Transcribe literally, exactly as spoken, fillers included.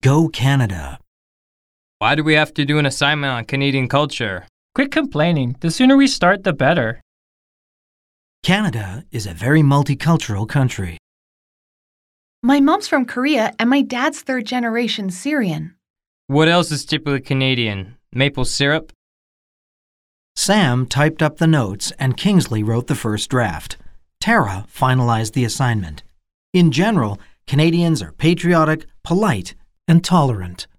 Go Canada. Why do we have to do an assignment on Canadian culture? Quit complaining. The sooner we start, the better. Canada is a very multicultural country. My mom's from Korea and my dad's third generation Syrian. What else is typically Canadian? Maple syrup? Sam typed up the notes and Kingsley wrote the first draft. Tara finalized the assignment. In general, Canadians are patriotic, polite, and tolerant.